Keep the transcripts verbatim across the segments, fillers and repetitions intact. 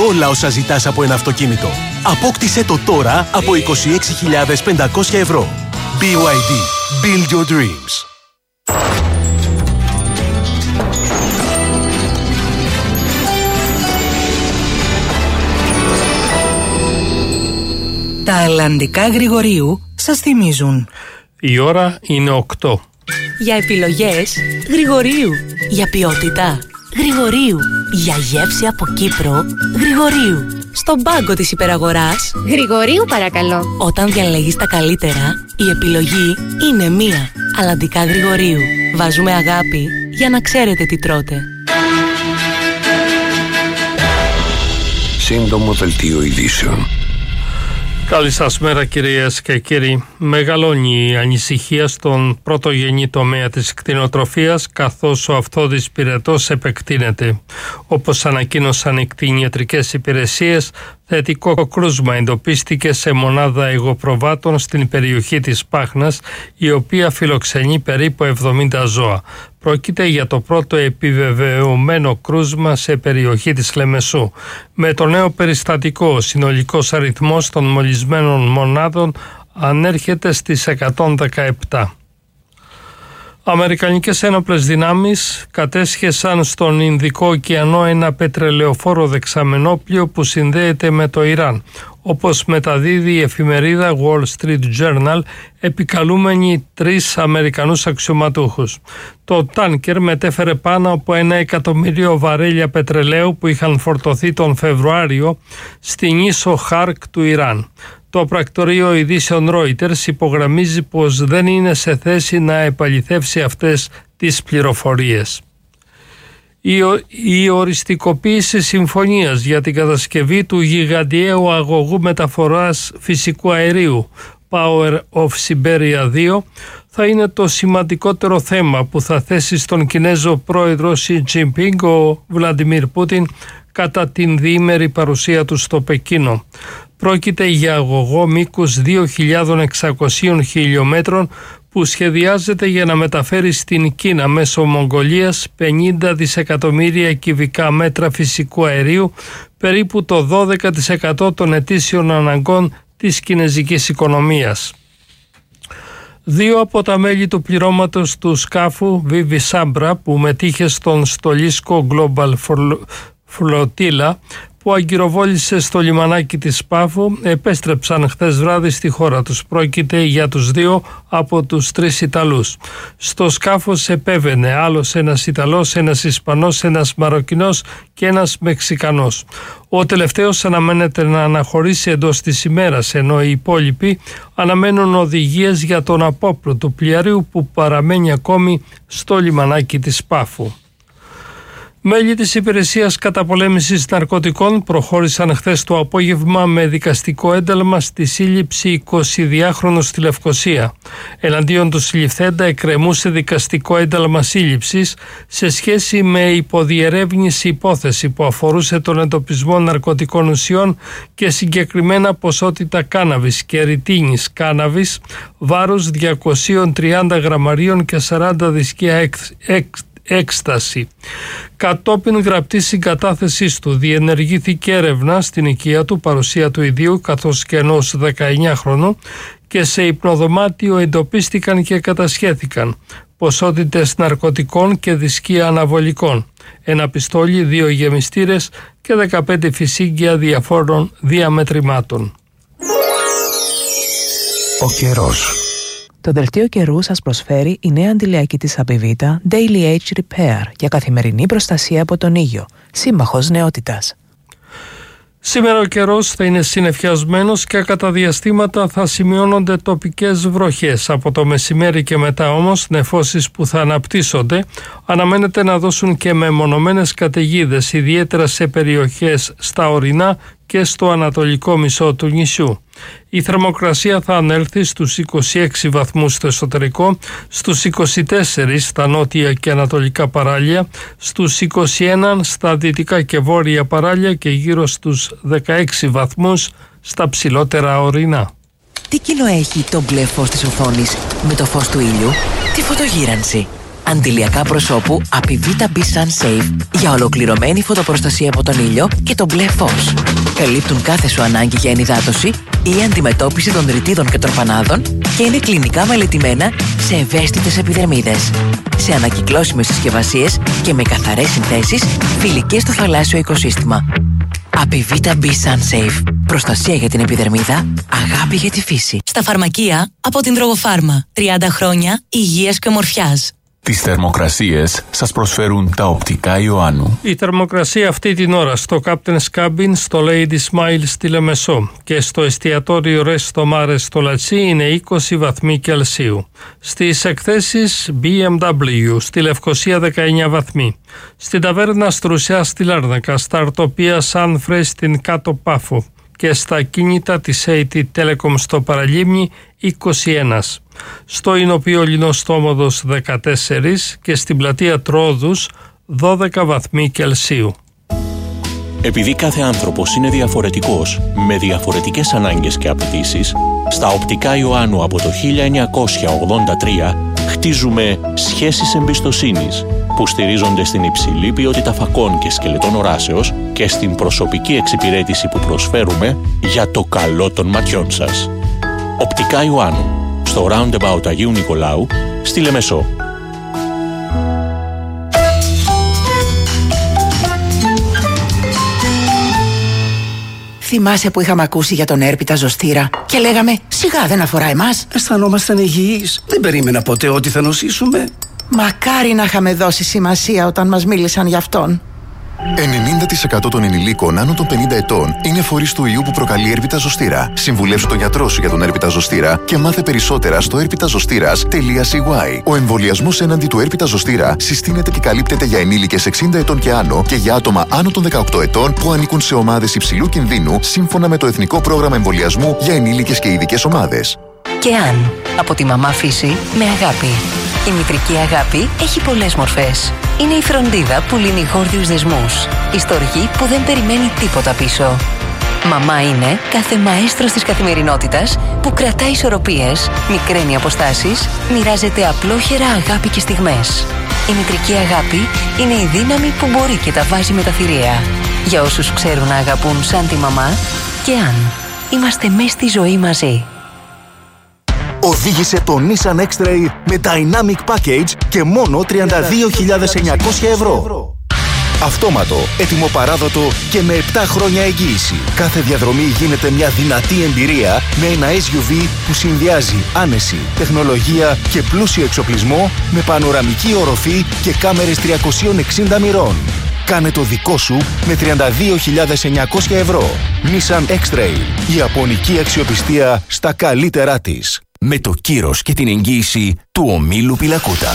όλα όσα ζητάς από ένα αυτοκίνητο. Απόκτησέ το τώρα από είκοσι έξι χιλιάδες πεντακόσια ευρώ. μπι γουάι ντι. Build your dreams. Τα Ελλαντικά Γρηγορίου σας θυμίζουν. Η ώρα είναι οκτώ. Για επιλογές Γρηγορίου. Για ποιότητα Γρηγορίου. Για γεύση από Κύπρο Γρηγορίου. Στον πάγκο της υπεραγοράς Γρηγορίου παρακαλώ. Όταν διαλέγεις τα καλύτερα, η επιλογή είναι μία. Ελλαντικά Γρηγορίου. Βάζουμε αγάπη για να ξέρετε τι τρώτε. Σύντομο δελτίο ειδήσεων. Καλή σας μέρα κυρίες και κύριοι. Μεγαλώνει η ανησυχία στον πρωτογενή τομέα της κτηνοτροφίας, καθώς ο αυθόδης πυρετός επεκτείνεται. Όπως ανακοίνωσαν οι κτηνιατρικές υπηρεσίες, θετικό κρούσμα εντοπίστηκε σε μονάδα αιγοπροβάτων στην περιοχή της Πάχνας, η οποία φιλοξενεί περίπου εβδομήντα ζώα. Πρόκειται για το πρώτο επιβεβαιωμένο κρούσμα σε περιοχή της Λεμεσού. Με το νέο περιστατικό, ο συνολικός αριθμός των μολυσμένων μονάδων ανέρχεται στις εκατόν δεκαεπτά. Αμερικανικές ένοπλες δυνάμεις κατέσχεσαν στον Ινδικό ωκεανό ένα πετρελαιοφόρο δεξαμενόπλιο που συνδέεται με το Ιράν, όπως μεταδίδει η εφημερίδα Wall Street Journal, επικαλούμενη τρεις Αμερικανούς αξιωματούχους. Το τάνκερ μετέφερε πάνω από ένα εκατομμύριο βαρέλια πετρελαίου που είχαν φορτωθεί τον Φεβρουάριο στην ίσο Χάρκ του Ιράν. Το πρακτορείο ειδήσεων Reuters υπογραμμίζει πως δεν είναι σε θέση να επαληθεύσει αυτές τις πληροφορίες. Η, ο, η οριστικοποίηση συμφωνίας για την κατασκευή του γιγαντιαίου αγωγού μεταφοράς φυσικού αερίου Power of Siberia δύο θα είναι το σημαντικότερο θέμα που θα θέσει στον Κινέζο πρόεδρο Σι Τζινπίνγκ ο Βλαντιμίρ Πούτιν κατά την διήμερη παρουσία του στο Πεκίνο. Πρόκειται για αγωγό μήκους δύο χιλιάδες εξακόσια χιλιόμετρων που σχεδιάζεται για να μεταφέρει στην Κίνα μέσω Μογγολίας πενήντα δισεκατομμύρια κυβικά μέτρα φυσικού αερίου, περίπου το δώδεκα τοις εκατό των ετήσιων αναγκών της κινέζικης οικονομίας. Δύο από τα μέλη του πληρώματος του σκάφου Vivi Sabra που μετήχε στον στολίσκο Global Flotilla που αγκυροβόλησε στο λιμανάκι της Πάφου επέστρεψαν χθες βράδυ στη χώρα τους. Πρόκειται για τους δύο από τους τρεις Ιταλούς. Στο σκάφος επέβαινε άλλος ένας Ιταλός, ένας Ισπανός, ένας Μαροκινός και ένας Μεξικανός. Ο τελευταίος αναμένεται να αναχωρήσει εντός της ημέρας, ενώ οι υπόλοιποι αναμένουν οδηγίες για τον απόπλο του πλοιαρίου που παραμένει ακόμη στο λιμανάκι της Πάφου. Μέλη της Υπηρεσίας Καταπολέμησης Ναρκωτικών προχώρησαν χθες το απόγευμα με δικαστικό ένταλμα στη σύλληψη εικοσιδυάχρονου στη Λευκοσία. Εναντίον του συλληφθέντα εκκρεμούσε δικαστικό ένταλμα σύλληψης σε σχέση με υποδιερεύνηση υπόθεση που αφορούσε τον εντοπισμό ναρκωτικών ουσιών και συγκεκριμένα ποσότητα κάναβης και ρητίνης κάναβης βάρους διακόσια τριάντα γραμμαρίων και σαράντα δισκία εξ, εξ, έκσταση. Κατόπιν γραπτής συγκατάθεσής του διενεργήθηκε έρευνα στην οικία του, παρουσία του ιδίου καθώς και ενός δεκαεννιάχρονου, και σε υπνοδωμάτιο εντοπίστηκαν και κατασχέθηκαν ποσότητες ναρκωτικών και δισκία αναβολικών, ένα πιστόλι, δύο γεμιστήρες και δεκαπέντε φυσίγγια διαφόρων διαμετρημάτων. Ο καιρός. Το δελτίο καιρού σας προσφέρει η νέα αντιλιακή της Απιβίτα Daily Age Repair για καθημερινή προστασία από τον ήλιο. Σύμμαχος νεότητας. Σήμερα ο καιρός θα είναι συννεφιασμένος και κατά διαστήματα θα σημειώνονται τοπικές βροχές. Από το μεσημέρι και μετά όμως νεφώσεις που θα αναπτύσσονται αναμένεται να δώσουν και μεμονωμένες καταιγίδες, ιδιαίτερα σε περιοχές στα ορεινά και στο ανατολικό μισό του νησιού. Η θερμοκρασία θα ανέλθει στους είκοσι έξι βαθμούς στο εσωτερικό, στους είκοσι τέσσερα στα νότια και ανατολικά παράλια, στους είκοσι ένα στα δυτικά και βόρεια παράλια και γύρω στους δεκαέξι βαθμούς στα ψηλότερα ορεινά. Τι κοινό έχει το μπλε φως της οθόνης με το φως του ήλιου? Τη φωτογύρανση. Αντιλιακά προσώπου Apivita B Sun Safe για ολοκληρωμένη φωτοπροστασία από τον ήλιο και τον μπλε φως. Καλύπτουν κάθε σου ανάγκη για ενυδάτωση ή αντιμετώπιση των ρητίδων και τροπανάδων και είναι κλινικά μελετημένα σε ευαίσθητες επιδερμίδες. Σε ανακυκλώσιμες συσκευασίες και με καθαρές συνθέσεις φιλικές στο θαλάσσιο οικοσύστημα. Apivita B Sun Safe. Προστασία για την επιδερμίδα, αγάπη για τη φύση. Στα φαρμακεία από την Τρογοφάρμα. τριάντα χρόνια υγείας και ομορφιάς. Τις θερμοκρασίες σας προσφέρουν τα οπτικά Ιωάννου. Η θερμοκρασία αυτή την ώρα στο Captain's Cabin, στο Lady Smile στη Λεμεσό και στο εστιατόριο Resto Mare στο Λατσί είναι είκοσι βαθμοί Κελσίου. Στις εκθέσεις μπι εμ ντάμπλιου στη Λευκοσία δεκαεννιά βαθμοί. Στην ταβέρνα Στρουσιά στη Λάρνακα, στα Αρτοπία Sunfresh στην Κάτω Πάφο και στα κίνητα της έι τι Telecom στο Παραλίμνη είκοσι ένα. Στο Ινωπείο Λινοστόμοδος δεκατέσσερα και στην πλατεία Τρόδους δώδεκα βαθμοί Κελσίου. Επειδή κάθε άνθρωπος είναι διαφορετικός, με διαφορετικές ανάγκες και απαιτήσεις, στα οπτικά Ιωάννου από το χίλια εννιακόσια ογδόντα τρία χτίζουμε σχέσεις εμπιστοσύνης που στηρίζονται στην υψηλή ποιότητα φακών και σκελετών οράσεως και στην προσωπική εξυπηρέτηση που προσφέρουμε για το καλό των ματιών σας. Οπτικά Ιωάννου, στο Roundabout Αγίου Νικολάου, στη Λεμεσό. Θυμάσαι που είχαμε ακούσει για τον έρπιτα ζωστήρα και λέγαμε σιγά δεν αφορά εμάς. Αισθανόμασταν υγιείς. Δεν περίμενα ποτέ ότι θα νοσήσουμε. Μακάρι να είχαμε δώσει σημασία όταν μας μίλησαν γι' αυτόν. ενενήντα τοις εκατό των ενηλίκων άνω των πενήντα ετών είναι φορείς του ιού που προκαλεί έρπιτα ζωστήρα. Συμβουλεύσου τον γιατρό σου για τον έρπιτα ζωστήρα και μάθε περισσότερα στο έρπιτα ζωστήρας τελεία σι γουάι. Ο εμβολιασμός έναντι του έρπιτα ζωστήρα συστήνεται και καλύπτεται για ενήλικες εξήντα ετών και άνω και για άτομα άνω των δεκαοκτώ ετών που ανήκουν σε ομάδες υψηλού κινδύνου σύμφωνα με το Εθνικό Πρόγραμμα Εμβολιασμού για ενήλικες και ειδικές ομάδες. Και αν από τη μαμά φύση με αγάπη. Η μητρική αγάπη έχει πολλές μορφές. Είναι η φροντίδα που λύνει γόρδιους δεσμούς. Η στοργή που δεν περιμένει τίποτα πίσω. Μαμά είναι κάθε μαέστρος της καθημερινότητας που κρατάει ισορροπίες, μικραίνει αποστάσεις, μοιράζεται απλόχερα αγάπη και στιγμές. Η μητρική αγάπη είναι η δύναμη που μπορεί και τα βάζει με τα θηρία. Για όσους ξέρουν να αγαπούν σαν τη μαμά, και αν είμαστε μες στη ζωή μαζί. Οδήγησε το Nissan X-Trail με Dynamic Package και μόνο τριάντα δύο χιλιάδες εννιακόσια ευρώ. Αυτόματο, έτοιμο παράδοτο και με επτά χρόνια εγγύηση. Κάθε διαδρομή γίνεται μια δυνατή εμπειρία με ένα ες γιου βι που συνδυάζει άνεση, τεχνολογία και πλούσιο εξοπλισμό με πανοραμική οροφή και κάμερες τριακόσια εξήντα μοιρών. Κάνε το δικό σου με τριάντα δύο χιλιάδες εννιακόσια ευρώ. Nissan X-Trail, η ιαπωνική αξιοπιστία στα καλύτερά της. Με το κύρος και την εγγύηση του ομίλου Πιλακούτα.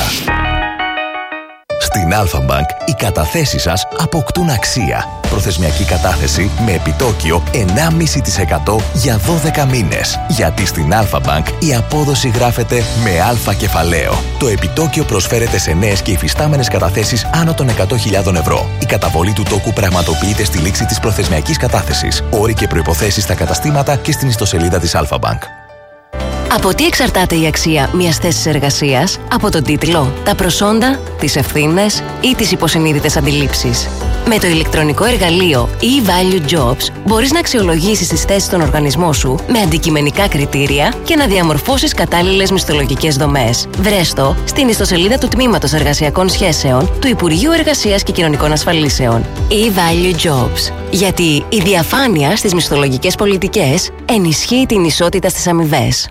Στην Alpha Bank οι καταθέσεις σας αποκτούν αξία. Προθεσμιακή κατάθεση με επιτόκιο εννιά κόμμα πέντε τοις εκατό για δώδεκα μήνες. Γιατί στην Alpha Bank η απόδοση γράφεται με αλφα κεφαλαίο. Το επιτόκιο προσφέρεται σε νέες και υφιστάμενες καταθέσεις άνω των εκατό χιλιάδες ευρώ. Η καταβολή του τόκου πραγματοποιείται στη λήξη της προθεσμιακής κατάθεσης. Όροι και προϋποθέσεις στα καταστήματα και στην ιστοσελίδα της Alpha Bank. Από τι εξαρτάται η αξία μιας θέσης εργασίας? Από τον τίτλο, τα προσόντα, τις ευθύνες ή τις υποσυνείδητες αντιλήψεις. Με το ηλεκτρονικό εργαλείο e-Value Jobs μπορείς να αξιολογήσεις τις θέσεις στον οργανισμό σου με αντικειμενικά κριτήρια και να διαμορφώσεις κατάλληλες μισθολογικές δομές. Βρες το στην ιστοσελίδα του Τμήματος Εργασιακών Σχέσεων του Υπουργείου Εργασίας και Κοινωνικών Ασφαλίσεων. e-Value Jobs. Γιατί η διαφάνεια στις μισθολογικές πολιτικές ενισχύει την ισότητα στις αμοιβές.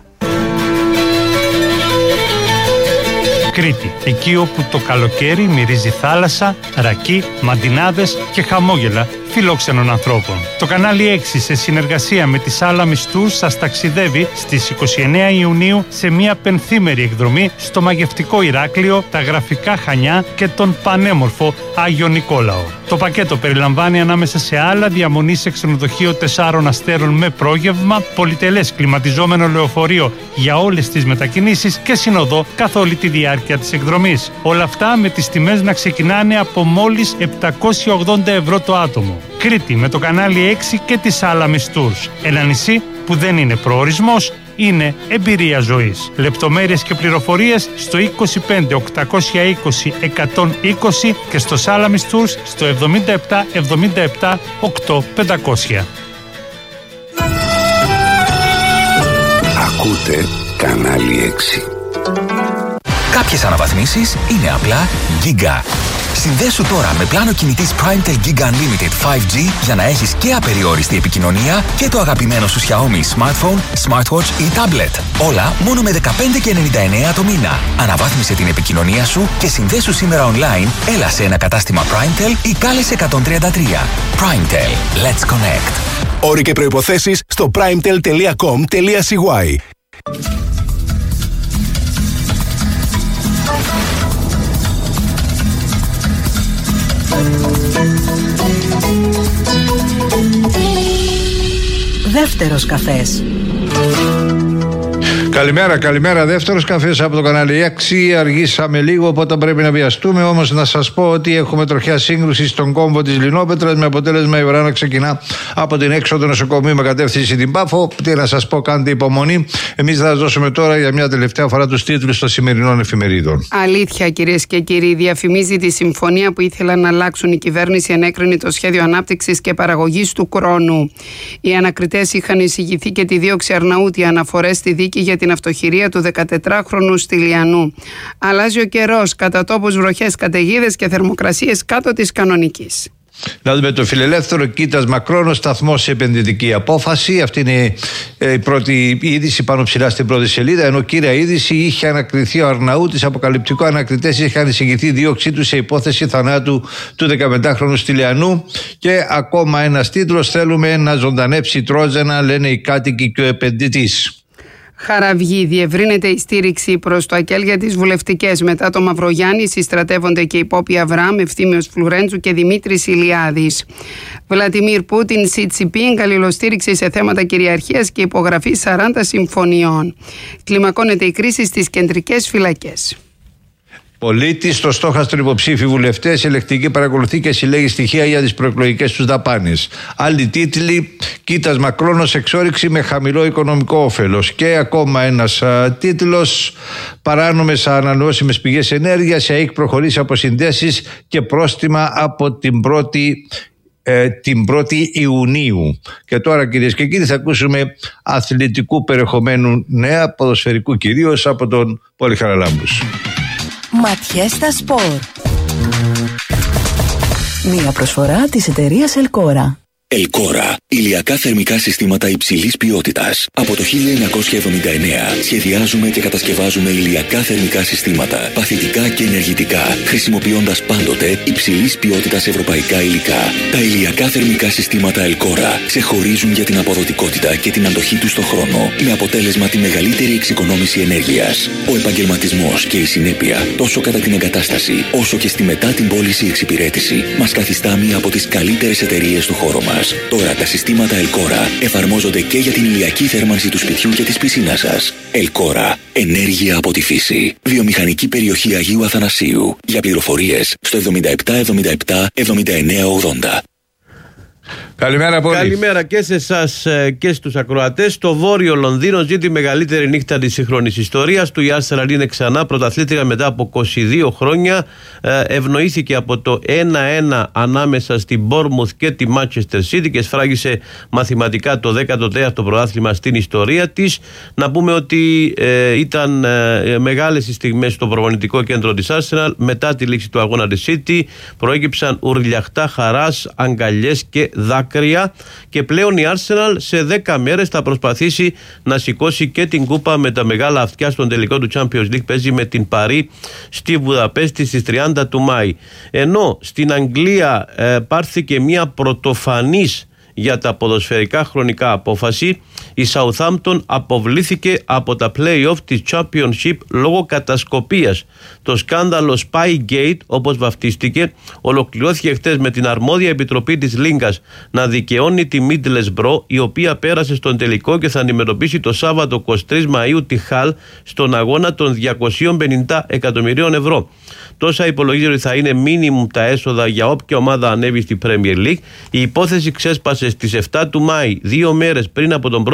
Κρήτη, εκεί όπου το καλοκαίρι μυρίζει θάλασσα, ρακί, μαντινάδες και χαμόγελα φιλόξενων ανθρώπων. Το κανάλι έξι σε συνεργασία με τη Σάλα Μιστούς σας ταξιδεύει στις είκοσι εννέα Ιουνίου σε μια πενθήμερη εκδρομή στο μαγευτικό Ηράκλειο, τα γραφικά Χανιά και τον πανέμορφο Άγιο Νικόλαο. Το πακέτο περιλαμβάνει ανάμεσα σε άλλα διαμονή σε ξενοδοχείο τεσσάρων αστέρων με πρόγευμα, πολυτελές κλιματιζόμενο λεωφορείο για όλες τις μετακινήσεις και συνοδό καθ' όλη τη διάρκεια της εκδρομής. Όλα αυτά με τις τιμές να ξεκινάνε από μόλις επτακόσια ογδόντα ευρώ το άτομο. Κρήτη με το κανάλι έξι και τη Σάλα Μιστούς. Ένα νησί που δεν είναι προορισμός, είναι εμπειρία ζωής. Λεπτομέρειες και πληροφορίες στο είκοσι πέντε οκτακόσια είκοσι εκατόν είκοσι και στο Salamis Tours στο εβδομήντα επτά εβδομήντα επτά οκτώ πεντακόσια. Ακούτε κανάλι έξι. Κάποιες αναβαθμίσεις είναι απλά Giga. Συνδέσου τώρα με πλάνο κινητής PrimeTel Giga Unlimited φάιβ τζι για να έχεις και απεριόριστη επικοινωνία και το αγαπημένο σου Xiaomi Smartphone, Smartwatch ή Tablet. Όλα μόνο με δεκαπέντε και ενενήντα εννέα το μήνα. Αναβάθμισε την επικοινωνία σου και συνδέσου σήμερα online, έλα σε ένα κατάστημα PrimeTel ή κάλεσε εκατόν τριάντα τρία. PrimeTel. Let's connect. Όροι και προϋποθέσεις στο primetel τελεία com τελεία σι γουάι. Δεύτερος καφές. Καλημέρα, καλημέρα. Δεύτερος καφές από το κανάλι έξι. Αργήσαμε λίγο, οπότε πρέπει να βιαστούμε. Όμως να σας πω ότι έχουμε τροχιά σύγκρουση στον κόμβο της Λινόπετρας, με αποτέλεσμα η ουρά να ξεκινά από την έξοδο νοσοκομείου με κατεύθυνση την Πάφο. Τι να σας πω, κάντε υπομονή. Εμείς θα σας δώσουμε τώρα για μια τελευταία φορά τους τίτλους των σημερινών εφημερίδων. Αλήθεια, κυρίες και κύριοι, διαφημίζει τη συμφωνία που ήθελαν να αλλάξουν. Η κυβέρνηση ενέκρινε το σχέδιο ανάπτυξης και παραγωγής του Κρόνου. Οι ανακριτές είχαν εισηγηθεί και τη δίωξη Αρναούτη, αναφορές στη δίκη για την αυτοχειρία του δεκατετράχρονου Στυλιανού. Αλλάζει ο καιρός, κατά τόπους βροχές, καταιγίδες και θερμοκρασίες κάτω της κανονικής. Να δούμε το φιλελεύθερο. Κοίτασμα Κρόνος, σταθμός σε επενδυτική απόφαση. Αυτή είναι η πρώτη είδηση πάνω ψηλά στην πρώτη σελίδα. Ενώ κύρια είδηση, είχε ανακριθεί ο Αρναούτης. Αποκαλυπτικό, ανακριτές είχαν εισηγηθεί δίωξή του σε υπόθεση θανάτου του δεκαπεντάχρονου Στυλιανού. Και ακόμα ένας τίτλος, θέλουμε να ζωντανέψει Τρόζανα, λένε οι κάτοικοι και ο επενδυτής. Χαραυγή. Διευρύνεται η στήριξη προς το ΑΚΕΛ για τις βουλευτικές. Μετά το Μαυρογιάννη συστρατεύονται και οι Πόποι Αβραάμ, Ευθύμιος Φλουρέντζου και Δημήτρης Ηλιάδης. Βλαντιμίρ Πούτιν, Σι Τσιπίνγκ, αλληλοστήριξη σε θέματα κυριαρχίας και υπογραφή σαράντα συμφωνιών. Κλιμακώνεται η κρίση στις κεντρικές φυλακές. Πολίτης, στο στόχαστρο υποψήφοι βουλευτές, η ελεκτική παρακολουθεί και συλλέγει στοιχεία για τις προεκλογικές τους δαπάνες. Άλλοι τίτλοι, κοίτασμα Κρόνος, εξόρυξη με χαμηλό οικονομικό όφελος. Και ακόμα ένας α, τίτλος, παράνομες ανανεώσιμες πηγές ενέργειας, η ΑΕΚ προχωρήσει από συνδέσεις και πρόστιμα από την πρώτη Ε, την πρώτη Ιουνίου. Και τώρα, κυρίες και κύριοι, θα ακούσουμε αθλητικού περιεχομένου νέα, ποδοσφαιρικού κυρίως, από τον Πόλη Χαραλάμπους. Ματιές στα σπορ. Μία προσφορά της εταιρείας Ελκόρα. Ελκόρα. Ηλιακά θερμικά συστήματα υψηλής ποιότητας. Από το χίλια εννιακόσια εβδομήντα εννέα σχεδιάζουμε και κατασκευάζουμε ηλιακά θερμικά συστήματα, παθητικά και ενεργητικά, χρησιμοποιώντας πάντοτε υψηλής ποιότητας ευρωπαϊκά υλικά. Τα ηλιακά θερμικά συστήματα Ελκόρα ξεχωρίζουν για την αποδοτικότητα και την αντοχή τους στον χρόνο, με αποτέλεσμα τη μεγαλύτερη εξοικονόμηση ενέργειας. Ο επαγγελματισμός και η συνέπεια, τόσο κατά την εγκατάσταση, όσο και στη μετά την πώληση εξυπηρέτηση, μας καθιστά μία από τις καλύτερες εταιρείες του χώρου μας. Τώρα τα συστήματα Ελκόρα εφαρμόζονται και για την ηλιακή θέρμανση του σπιτιού και της πισίνας σας. Ελκόρα. Ενέργεια από τη φύση. Βιομηχανική περιοχή Αγίου Αθανασίου. Για πληροφορίες στο εβδομήντα επτά εβδομήντα επτά εβδομήντα εννέα ογδόντα. Καλημέρα πολύ. Καλημέρα και σε εσάς και στους ακροατές. Το Βόρειο Λονδίνο ζει τη μεγαλύτερη νύχτα της σύγχρονης ιστορίας του. Η Arsenal είναι ξανά πρωταθλήτρια μετά από είκοσι δύο χρόνια. Ευνοήθηκε από το ένα ένα ανάμεσα στην Bournemouth και τη Manchester City και σφράγισε μαθηματικά το δέκατο τέταρτο πρωτάθλημα στην ιστορία της. Να πούμε ότι ε, ήταν ε, μεγάλες οι στιγμές στο προπονητικό κέντρο της Arsenal. Μετά τη λήξη του αγώνα της City προέκυψαν ουρλιαχτά χαράς, αγκαλιές και δάκρυα, και πλέον η Arsenal σε δέκα μέρες θα προσπαθήσει να σηκώσει και την κούπα με τα μεγάλα αυτιά στον τελικό του Champions League. Παίζει με την Παρί στη Βουδαπέστη στις τριάντα του Μάη. Ενώ στην Αγγλία ε, πάρθηκε μια πρωτοφανής για τα ποδοσφαιρικά χρονικά απόφαση. Η Southampton αποβλήθηκε από τα play-off της Championship λόγω κατασκοπίας. Το σκάνδαλο Spygate, όπως βαφτίστηκε, ολοκληρώθηκε χτες με την αρμόδια επιτροπή της Λίγκας να δικαιώνει τη Middlesbrough, η οποία πέρασε στον τελικό και θα αντιμετωπίσει το Σάββατο εικοστή τρίτη Μαΐου τη Χαλ στον αγώνα των διακοσίων πενήντα εκατομμυρίων ευρώ. Τόσα υπολογίζει ότι θα είναι μίνιμουμ τα έσοδα για όποια ομάδα ανέβει στη Premier League. Η υπόθεση ξέσπασε στις εφτά του Μάη, δύο μέρες πριν από τον πρώτο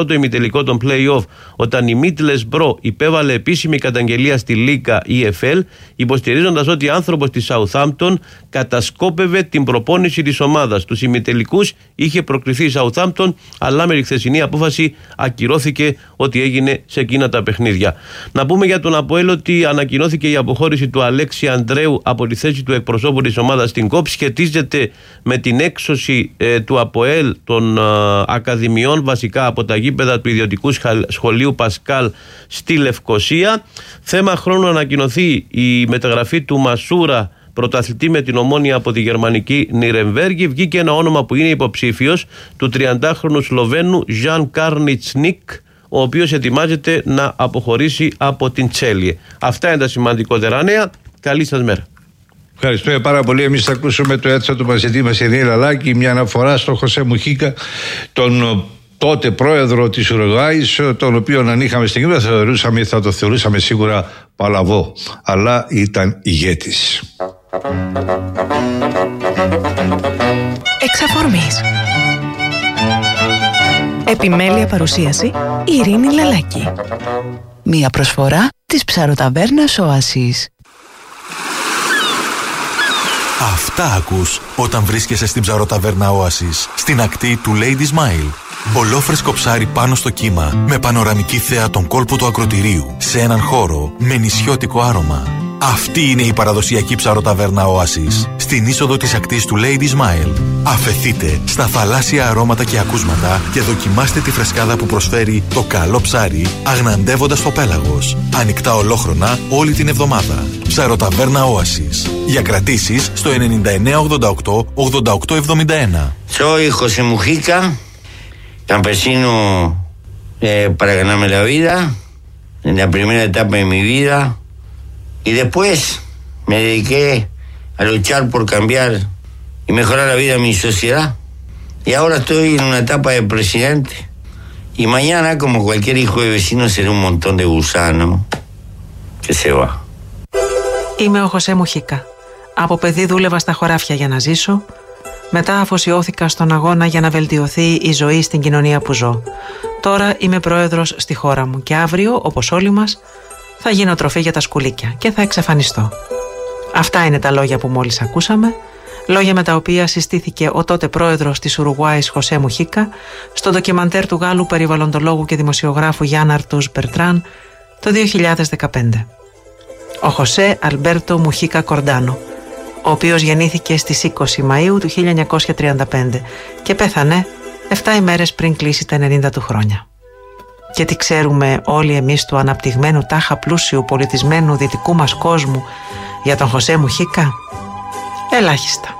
πρώτο ημιτελικό των play-off, όταν η Middlesbrough υπέβαλε επίσημη καταγγελία στη Λίγκα ι εφ ελ, υποστηρίζοντας ότι άνθρωπος της Southampton κατασκόπευε την προπόνηση της ομάδας. Τους ημιτελικούς είχε προκριθεί η Southampton, αλλά με τη χθεσινή απόφαση ακυρώθηκε ό,τι έγινε σε εκείνα τα παιχνίδια. Να πούμε για τον ΑΠΟΕΛ ότι ανακοινώθηκε η αποχώρηση του Αλέξη Ανδρέου από τη θέση του εκπροσώπου της ομάδας στην ΚΟΠ. Σχετίζεται με την έξωση ε, του ΑΠΟΕΛ των ε, ακαδημιών, βασικά από τα γήπεδα του ιδιωτικού σχολείου Πασκάλ στη Λευκοσία. Θέμα χρόνου ανακοινωθεί η μεταγραφή του Μασούρα, πρωταθλητή με την Ομόνια από τη γερμανική Νιρεμβέργη. Βγήκε ένα όνομα που είναι υποψήφιος, του τριαντάχρονου Σλοβαίνου Ζαν Καρνιτσνίκ, ο οποίος ετοιμάζεται να αποχωρήσει από την Τσέλιε. Αυτά είναι τα σημαντικότερα νέα. Καλή σας μέρα. Ευχαριστώ πάρα πολύ. Εμείς θα ακούσουμε το έτσι του μαθητή μας Ιρήνη Λαλάκη, μια αναφορά στον Χωσέ Μουχίκα, τον τότε πρόεδρο της Ουρουγουάης, τον οποίο αν είχαμε στην Κύπρο θα, θεωρούσαμε, θα το θεωρούσαμε σίγουρα παλαβό, αλλά ήταν ηγέτης. Εξ αφορμής. Επιμέλεια παρουσίαση Ειρήνη Λαλάκη. Μία προσφορά της ψαροταβέρνας Οάσης. Αυτά ακούς όταν βρίσκεσαι στην ψαροταβέρνα Oasis, στην ακτή του Lady Smile. Ολόφρεσκο ψάρι πάνω στο κύμα, με πανοραμική θέα τον κόλπο του ακροτηρίου, σε έναν χώρο με νησιώτικο άρωμα. Αυτή είναι η παραδοσιακή ψαροταβέρνα Oasis, στην είσοδο της ακτής του Lady Smile. Αφεθείτε στα θαλάσσια αρώματα και ακούσματα και δοκιμάστε τη φρεσκάδα που προσφέρει το καλό ψάρι, αγναντεύοντας το πέλαγος. Ανοιχτά ολόχρονα όλη την εβδομάδα. Ψαροταβέρνα Oasis. Για κρατήσεις στο ενενήντα εννέα ογδόντα οκτώ ογδόντα οκτώ εβδομήντα ένα. Soy José Mujica, campesino eh, para ganarme la vida, en la primera etapa de mi vida. Y después me dediqué a luchar por cambiar y mejorar la vida de mi sociedad. Y ahora estoy en una etapa de presidente. Y mañana, como cualquier hijo de vecino, seré un montón de gusano que se va. Είμαι ο Χωσέ Μουχίκα. Από παιδί δούλευα στα χωράφια για να ζήσω. Μετά αφοσιώθηκα στον αγώνα για να βελτιωθεί η ζωή στην κοινωνία που ζω. Τώρα είμαι πρόεδρος στη χώρα μου και αύριο, όπως όλοι μας, θα γίνω τροφή για τα σκουλίκια και θα εξαφανιστώ. Αυτά είναι τα λόγια που μόλις ακούσαμε, λόγια με τα οποία συστήθηκε ο τότε πρόεδρος της Ουρουγουάης Χωσέ Μουχίκα στο ντοκιμαντέρ του Γάλλου περιβαλλοντολόγου και δημοσιογράφου Γιάν Αρτούς Μπερτράν το δύο χιλιάδες δεκαπέντε. Ο Χωσέ Αλμπέρτο Μουχίκα Κορντάνο, ο οποίος γεννήθηκε στις είκοσι Μαΐου του χίλια εννιακόσια τριάντα πέντε και πέθανε εφτά ημέρες πριν κλείσει τα ενενήντα του χρόνια. Και τι ξέρουμε όλοι εμείς του αναπτυγμένου τάχα πλούσιου πολιτισμένου δυτικού μας κόσμου για τον Χωσέ Μουχίκα? Ελάχιστα.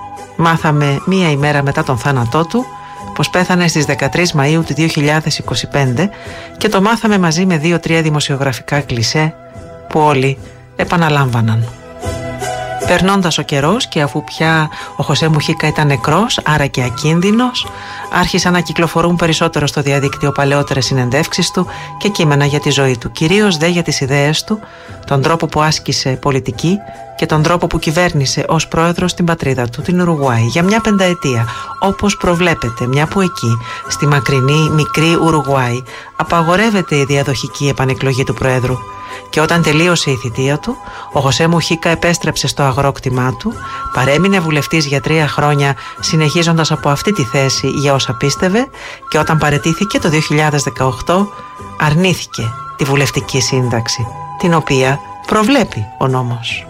Μάθαμε μία ημέρα μετά τον θάνατό του πως πέθανε στις δεκατρείς Μαΐου του δύο χιλιάδες είκοσι πέντε και το μάθαμε μαζί με δύο-τρία δημοσιογραφικά κλισέ που όλοι επαναλάμβαναν. Περνώντας ο καιρός και αφού πια ο Χωσέ Μουχίκα ήταν νεκρός, άρα και ακίνδυνος, άρχισαν να κυκλοφορούν περισσότερο στο διαδίκτυο παλαιότερες συνεντεύξεις του και κείμενα για τη ζωή του, κυρίως δε για τις ιδέες του, τον τρόπο που άσκησε πολιτική και τον τρόπο που κυβέρνησε ως πρόεδρος στην πατρίδα του, την Ουρουγουάη, για μια πενταετία, όπως προβλέπεται, μια που εκεί, στη μακρινή μικρή Ουρουγουάη, απαγορεύεται η διαδοχική επανεκλογή του πρόεδρου. Και όταν τελείωσε η θητεία του, ο Χωσέ Μουχίκα επέστρεψε στο αγρόκτημά του, παρέμεινε βουλευτής για τρία χρόνια, συνεχίζοντας από αυτή τη θέση για όσα πίστευε, και όταν παραιτήθηκε το δύο χιλιάδες δεκαοκτώ αρνήθηκε τη βουλευτική σύνταξη, την οποία προβλέπει ο νόμος.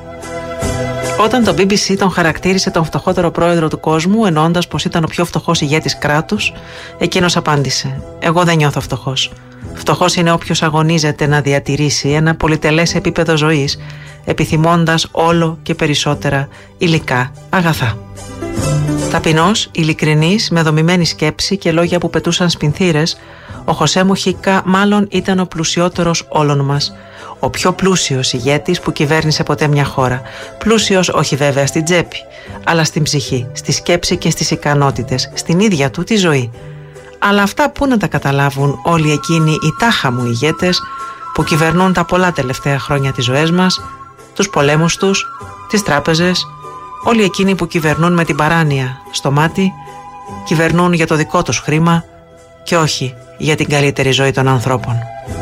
Όταν το μπι μπι σι τον χαρακτήρισε τον φτωχότερο πρόεδρο του κόσμου, εννοώντας πως ήταν ο πιο φτωχός ηγέτης κράτους, εκείνος απάντησε: «Εγώ δεν νιώθω φτωχός. Φτωχός είναι όποιος αγωνίζεται να διατηρήσει ένα πολυτελές επίπεδο ζωής, επιθυμώντας όλο και περισσότερα υλικά αγαθά». Ταπεινός, ειλικρινής, με δομημένη σκέψη και λόγια που πετούσαν σπινθήρες, ο Χωσέ Μουχίκα μάλλον ήταν ο πλουσιότερος όλων μας. Ο πιο πλούσιος ηγέτης που κυβέρνησε ποτέ μια χώρα. Πλούσιος όχι βέβαια στην τσέπη, αλλά στην ψυχή, στη σκέψη και στις ικανότητες, στην ίδια του τη ζωή. Αλλά αυτά πού να τα καταλάβουν όλοι εκείνοι οι τάχα μου ηγέτες που κυβερνούν τα πολλά τελευταία χρόνια της ζωής μας, τους πολέμους τους, τις τράπεζες, όλοι εκείνοι που κυβερνούν με την παράνοια στο μάτι, κυβερνούν για το δικό τους χρήμα, και όχι για την καλύτερη ζωή των ανθρώπων.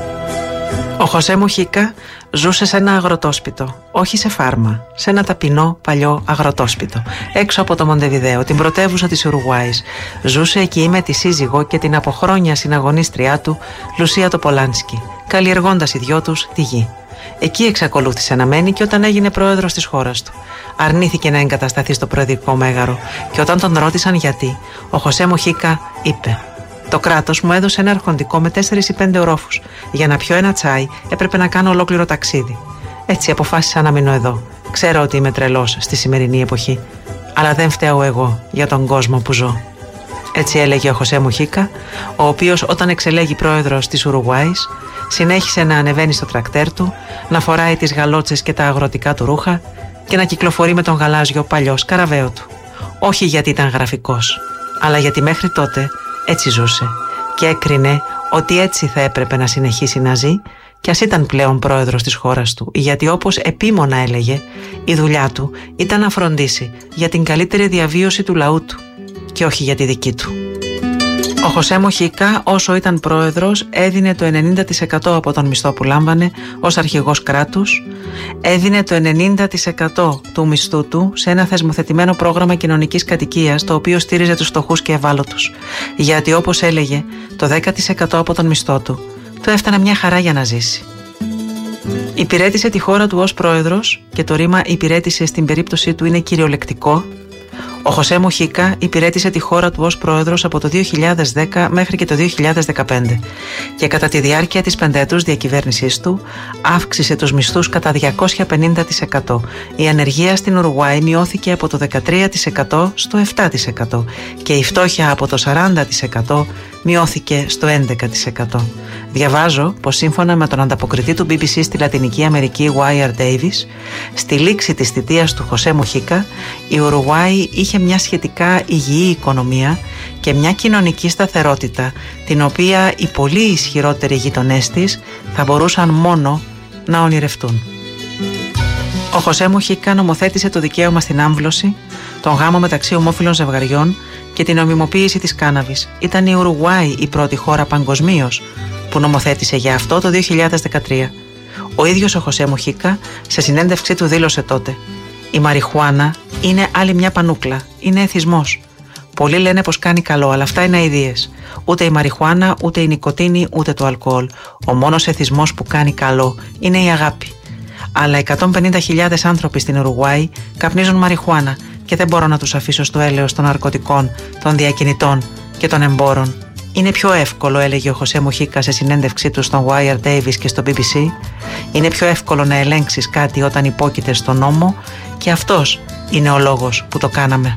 Ο Χωσέ Μουχίκα ζούσε σε ένα αγροτόσπιτο, όχι σε φάρμα, σε ένα ταπεινό παλιό αγροτόσπιτο, έξω από το Μοντεβιδέο, την πρωτεύουσα της Ουρουγουάης. Ζούσε εκεί με τη σύζυγο και την από χρόνια συναγωνίστριά του, Λουσία Τοπολάνσκι, καλλιεργώντας οι δυο τους τη γη. Εκεί εξακολούθησε να μένει και όταν έγινε πρόεδρος της χώρας του. Αρνήθηκε να εγκατασταθεί στο προεδρικό μέγαρο και όταν τον ρώτησαν γιατί, ο Χωσέ Μουχίκα είπε: «Το κράτος μου έδωσε ένα αρχοντικό με τέσσερις ή πέντε ορόφους. Για να πιω ένα τσάι έπρεπε να κάνω ολόκληρο ταξίδι. Έτσι αποφάσισα να μείνω εδώ. Ξέρω ότι είμαι τρελός στη σημερινή εποχή, αλλά δεν φταίω εγώ για τον κόσμο που ζω». Έτσι έλεγε ο Χωσέ Μουχίκα, ο οποίος όταν εξελέγει πρόεδρος της Ουρουγουάης συνέχισε να ανεβαίνει στο τρακτέρ του, να φοράει τις γαλότσες και τα αγροτικά του ρούχα και να κυκλοφορεί με τον γαλάζιο παλιό σκαραβαίο του. Όχι γιατί ήταν γραφικός, αλλά γιατί μέχρι τότε έτσι ζούσε και έκρινε ότι έτσι θα έπρεπε να συνεχίσει να ζει κι ας ήταν πλέον πρόεδρος της χώρας του, γιατί όπως επίμονα έλεγε, η δουλειά του ήταν να φροντίσει για την καλύτερη διαβίωση του λαού του και όχι για τη δική του. Ο Χωσέ Μουχίκα όσο ήταν πρόεδρος έδινε το ενενήντα τοις εκατό από τον μισθό που λάμβανε ως αρχηγός κράτους, έδινε το ενενήντα τοις εκατό του μισθού του σε ένα θεσμοθετημένο πρόγραμμα κοινωνικής κατοικίας το οποίο στήριζε τους φτωχούς και ευάλωτους, γιατί όπως έλεγε το δέκα τοις εκατό από τον μισθό του του έφτανε μια χαρά για να ζήσει. Υπηρέτησε τη χώρα του ως πρόεδρος και το ρήμα υπηρέτησε στην περίπτωση του είναι κυριολεκτικό. Ο Χωσέ Μουχίκα υπηρέτησε τη χώρα του ως πρόεδρος από το δύο χιλιάδες δέκα μέχρι και το δύο χιλιάδες δεκαπέντε και κατά τη διάρκεια της πενταετούς διακυβέρνησής του αύξησε τους μισθούς κατά διακόσια πενήντα τοις εκατό. Η ανεργία στην Ουρουγουάη μειώθηκε από το δεκατρία τοις εκατό στο επτά τοις εκατό και η φτώχεια από το σαράντα τοις εκατό μειώθηκε στο έντεκα τοις εκατό. Διαβάζω πως σύμφωνα με τον ανταποκριτή του μπι μπι σι στη Λατινική Αμερική Wire Davis, στη λήξη της θητείας του Χωσέ Μουχίκα, η Ουρουγουάη είχε μια σχετικά υγιή οικονομία και μια κοινωνική σταθερότητα, την οποία οι πολύ ισχυρότεροι γειτονές της θα μπορούσαν μόνο να ονειρευτούν. Ο Χωσέ Μουχίκα νομοθέτησε το δικαίωμα στην άμβλωση, τον γάμο μεταξύ ομόφυλων ζευγαριών και την νομιμοποίηση της κάναβης. Ήταν η Ουρουγουάη η πρώτη χώρα παγκοσμίως που νομοθέτησε για αυτό το δύο χιλιάδες δεκατρία. Ο ίδιος ο Χωσέ Μουχίκα σε συνέντευξή του δήλωσε τότε: «Η μαριχουάνα είναι άλλη μια πανούκλα, είναι εθισμός. Πολλοί λένε πως κάνει καλό, αλλά αυτά είναι αηδίες. Ούτε η μαριχουάνα, ούτε η νοικοτίνη, ούτε το αλκοόλ. Ο μόνος εθισμός που κάνει καλό είναι η αγάπη. Αλλά εκατόν πενήντα χιλιάδες άνθρωποι στην Ουρουγουάη καπνίζουν μαριχουάνα και δεν μπορώ να τους αφήσω στο έλεος των ναρκωτικών, των διακινητών και των εμπόρων. Είναι πιο εύκολο», έλεγε ο Χωσέ Μουχίκα σε συνέντευξή του στον Wire Davis και στο μπι μπι σι, «είναι πιο εύκολο να ελέγξεις κάτι όταν υπόκειται στον νόμο και αυτός είναι ο λόγος που το κάναμε».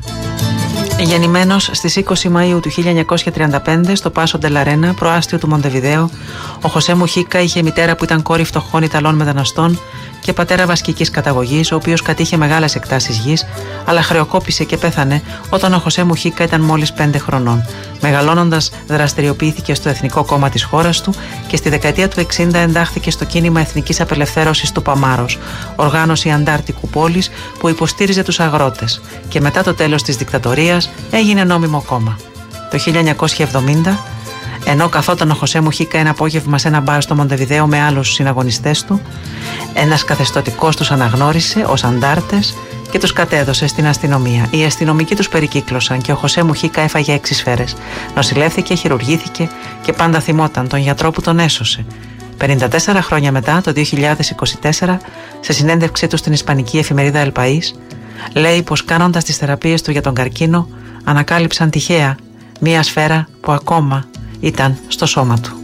Γεννημένος στις είκοσι Μαΐου του χίλια εννιακόσια τριάντα πέντε στο Πάσο Ντελαρένα, προάστιο του Μοντεβιδέο, ο Χωσέ Μουχίκα είχε μητέρα που ήταν κόρη φτωχών Ιταλών μεταναστών και πατέρα βασκικής καταγωγής, ο οποίος κατήχε μεγάλες εκτάσεις γης, αλλά χρεοκόπησε και πέθανε όταν ο Χωσέ Μουχίκα ήταν μόλις πέντε χρονών. Μεγαλώνοντας, δραστηριοποιήθηκε στο Εθνικό Κόμμα της χώρας του και στη δεκαετία του εξήντα εντάχθηκε στο κίνημα Εθνικής Απελευθέρωσης του Παμάρος, οργάνωση αντάρτικου πόλης που υποστήριζε τους αγρότες, και μετά το τέλος της δικτατορίας έγινε νόμιμο κόμμα. Το χίλια εννιακόσια εβδομήντα, ενώ καθόταν ο Χωσέ Μουχίκα ένα απόγευμα σε ένα μπαρ στο Μοντεβιδέο με άλλους συναγωνιστές του, ένας καθεστωτικός τους αναγνώρισε ως αντάρτες και τους κατέδωσε στην αστυνομία. Οι αστυνομικοί τους περικύκλωσαν και ο Χωσέ Μουχίκα έφαγε έξι σφαίρες. Νοσηλεύθηκε, χειρουργήθηκε και πάντα θυμόταν τον γιατρό που τον έσωσε. πενήντα τέσσερα χρόνια μετά, το δύο χιλιάδες είκοσι τέσσερα, σε συνέντευξή του στην ισπανική εφημερίδα El País, λέει πως κάνοντας τις θεραπείες του για τον καρκίνο, ανακάλυψαν τυχαία μία σφαίρα που ακόμα ήταν στο σώμα του.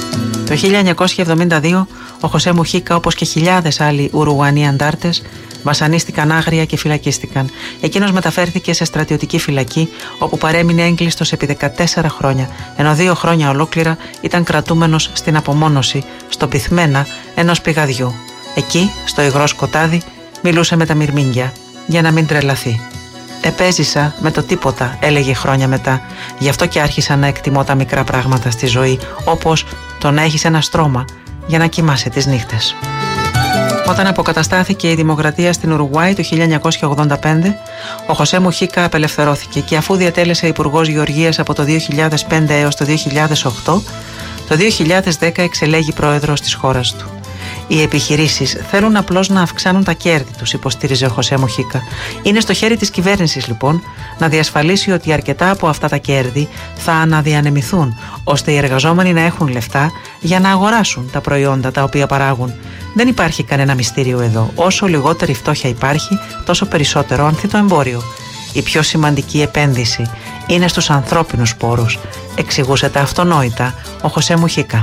Το χίλια εννιακόσια εβδομήντα δύο, ο Χωσέ Μουχίκα, όπως και χιλιάδες άλλοι Ουρουγουανοί αντάρτες, βασανίστηκαν άγρια και φυλακίστηκαν. Εκείνος μεταφέρθηκε σε στρατιωτική φυλακή, όπου παρέμεινε έγκλειστος επί δεκατέσσερα χρόνια, ενώ δύο χρόνια ολόκληρα ήταν κρατούμενος στην απομόνωση, στο πυθμένα ενός πηγαδιού. Εκεί, στο υγρό σκοτάδι, μιλούσε με τα μυρμήγκια, για να μην τρελαθεί. «Επέζησα με το τίποτα», έλεγε χρόνια μετά. «Γι' αυτό και άρχισα να εκτιμώ τα μικρά πράγματα στη ζωή, όπως το να έχεις ένα στρώμα για να κοιμάσαι τις νύχτες». Όταν αποκαταστάθηκε η δημοκρατία στην Ουρουγουάη το χίλια εννιακόσια ογδόντα πέντε, ο Χωσέ Μουχίκα απελευθερώθηκε και αφού διατέλεσε υπουργός Γεωργίας από το δύο χιλιάδες πέντε έως το δύο χιλιάδες οκτώ, το δύο χιλιάδες δέκα εξελέγει πρόεδρος της χώρας του. Οι επιχειρήσεις θέλουν απλώς να αυξάνουν τα κέρδη τους, υποστήριζε ο Χωσέ Μουχίκα. Είναι στο χέρι της κυβέρνησης λοιπόν να διασφαλίσει ότι αρκετά από αυτά τα κέρδη θα αναδιανεμηθούν, ώστε οι εργαζόμενοι να έχουν λεφτά για να αγοράσουν τα προϊόντα τα οποία παράγουν. Δεν υπάρχει κανένα μυστήριο εδώ. Όσο λιγότερη φτώχεια υπάρχει, τόσο περισσότερο ανθεί το εμπόριο. Η πιο σημαντική επένδυση είναι στους ανθρώπινους πόρους, εξηγούσε τα αυτονόητα ο Χωσέ Μουχίκα.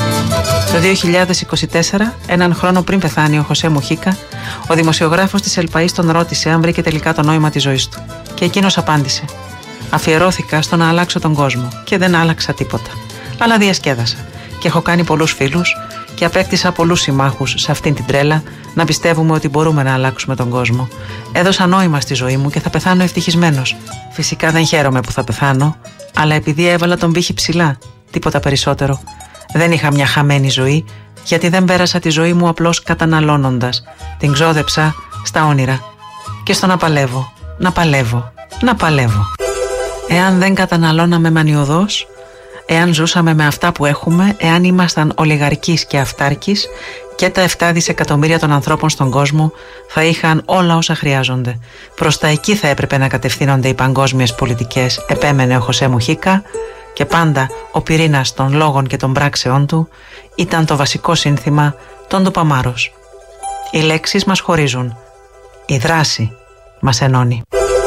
Το δύο χιλιάδες είκοσι τέσσερα, έναν χρόνο πριν πεθάνει ο Χωσέ Μουχίκα, ο δημοσιογράφος της El País τον ρώτησε αν βρήκε τελικά το νόημα της ζωής του. Και εκείνος απάντησε: «Αφιερώθηκα στο να αλλάξω τον κόσμο και δεν άλλαξα τίποτα. Αλλά διασκέδασα και έχω κάνει πολλούς φίλους και απέκτησα πολλούς συμμάχους σε αυτήν την τρέλα να πιστεύουμε ότι μπορούμε να αλλάξουμε τον κόσμο. Έδωσα νόημα στη ζωή μου και θα πεθάνω ευτυχισμένος. Φυσικά δεν χαίρομαι που θα πεθάνω, αλλά επειδή έβαλα τον πύχη ψηλά, τίποτα περισσότερο. Δεν είχα μια χαμένη ζωή, γιατί δεν πέρασα τη ζωή μου απλώς καταναλώνοντας. Την ξόδεψα στα όνειρα και στο να παλεύω, να παλεύω, να παλεύω. Εάν δεν καταναλώναμε μανιωδώς, εάν ζούσαμε με αυτά που έχουμε, εάν ήμασταν ολιγαρκείς και αυτάρκεις, και τα επτά δισεκατομμύρια των ανθρώπων στον κόσμο θα είχαν όλα όσα χρειάζονται. Προς τα εκεί θα έπρεπε να κατευθύνονται οι παγκόσμιες πολιτικές», επέμενε ο Χωσέ Μουχίκα, και πάντα ο πυρήνας των λόγων και των πράξεών του ήταν το βασικό σύνθημα των Τουπαμάρος. Οι λέξεις μας χωρίζουν, η δράση μας ενώνει.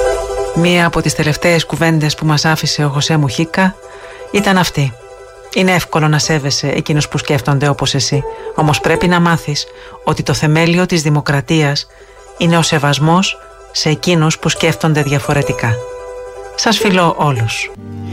Μία από τις τελευταίες κουβέντες που μας άφησε ο Χωσέ Μουχίκα ήταν αυτή: «Είναι εύκολο να σέβεσαι εκείνους που σκέφτονται όπως εσύ, όμως πρέπει να μάθεις ότι το θεμέλιο της δημοκρατίας είναι ο σεβασμός σε εκείνους που σκέφτονται διαφορετικά». Σας φιλώ όλους.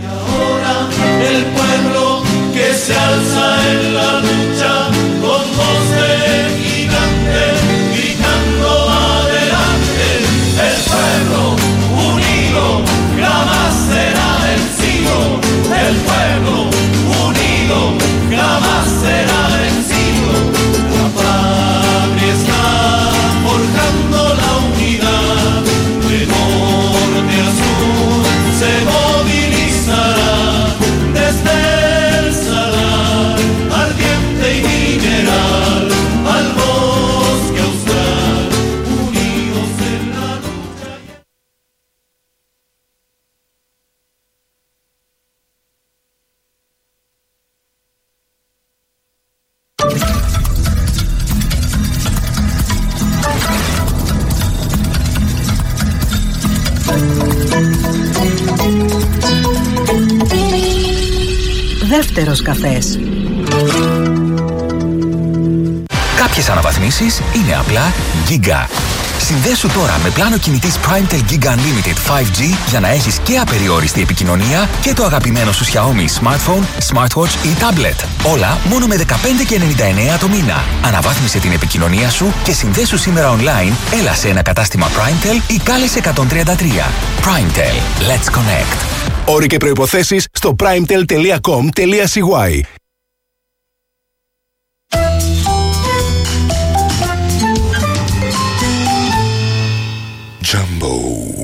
El pueblo que se alza en la lucha con voz de gigante gritando adelante. El pueblo unido jamás será vencido. El pueblo unido jamás será vencido. La patria está forjando la unidad. De norte a sur se movilizará. Desde el salar ardiente y mineral al bosque austral, unidos en la lucha. Δεύτερος καφές. Κάποιες αναβαθμίσεις είναι απλά Giga. Συνδέσου τώρα με πλάνο κινητής PrimeTel Giga Unlimited φάιβ τζι για να έχεις και απεριόριστη επικοινωνία και το αγαπημένο σου Xiaomi Smartphone, Smartwatch ή Tablet. Όλα μόνο με δεκαπέντε και ενενήντα εννέα το μήνα. Αναβάθμισε την επικοινωνία σου και συνδέσου σήμερα online, έλα σε ένα κατάστημα PrimeTel ή κάλεσε εκατόν τριάντα τρία. PrimeTel. Let's connect. Όροι και προϋποθέσεις στο primetel τελεία com τελεία c y. Jumbo.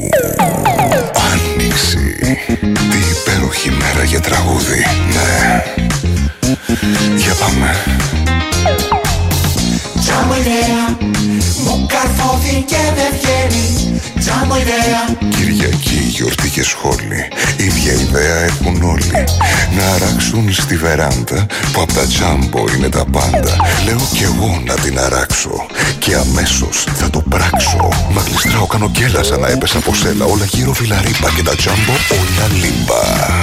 Άνοιξη. Τι υπέροχη μέρα για τραγούδι. Ναι. Για πάμε. Jumbo ιδέα, μου καρφώθηκε και δεν βγαίνει. Jumbo ιδέα. Κυριακή, γιορτή και σχόλη. Ίδια ιδέα έχουν όλοι. Να αράξουν στη βεράντα που απ' τα Jumbo είναι τα πάντα. Λέω κι εγώ να την αράξω και αμέσως θα το πράξω. Μα γλιστράω, κάνω κέλα σαν να έπεσα από σέλα. Όλα γύρω φιλαρίπα και τα Jumbo όλα λίμπα.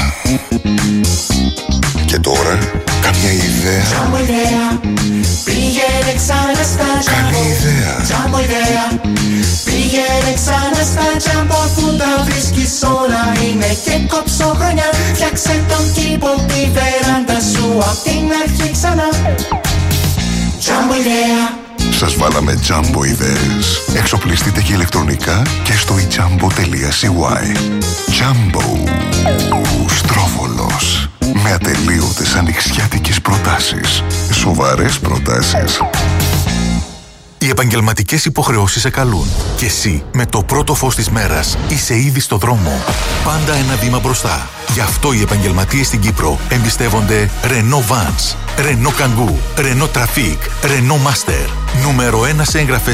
Και τώρα, καμιά ιδέα? Jumbo ιδέα, πήγαινε ξανά στα Jumbo. Καλή ιδέα. Jumbo ιδέα, πήγαινε ξανά στα Jumbo. Αφού τα βρίσκεις όλα είναι και κόψω χρονιά. Φτιάξε τον κήπο, τη βεράντα σου απ' την αρχή ξανά. Jumbo ιδέα. Σας βάλαμε Jumbo ιδέες. Εξοπλιστείτε και ηλεκτρονικά και στο i jumbo τελεία c y. Jumbo. Στρόβολος. Με ατελείωτες ανοιξιάτικες προτάσεις. Σοβαρές προτάσεις. Οι επαγγελματικές υποχρεώσεις σε καλούν. Και εσύ, με το πρώτο φως της μέρας, είσαι ήδη στο δρόμο. Πάντα ένα βήμα μπροστά. Γι' αυτό οι επαγγελματίες στην Κύπρο εμπιστεύονται Renault Vans, Renault Kangoo, Renault Trafic, Renault Master. Νούμερο ένα σε εγγραφές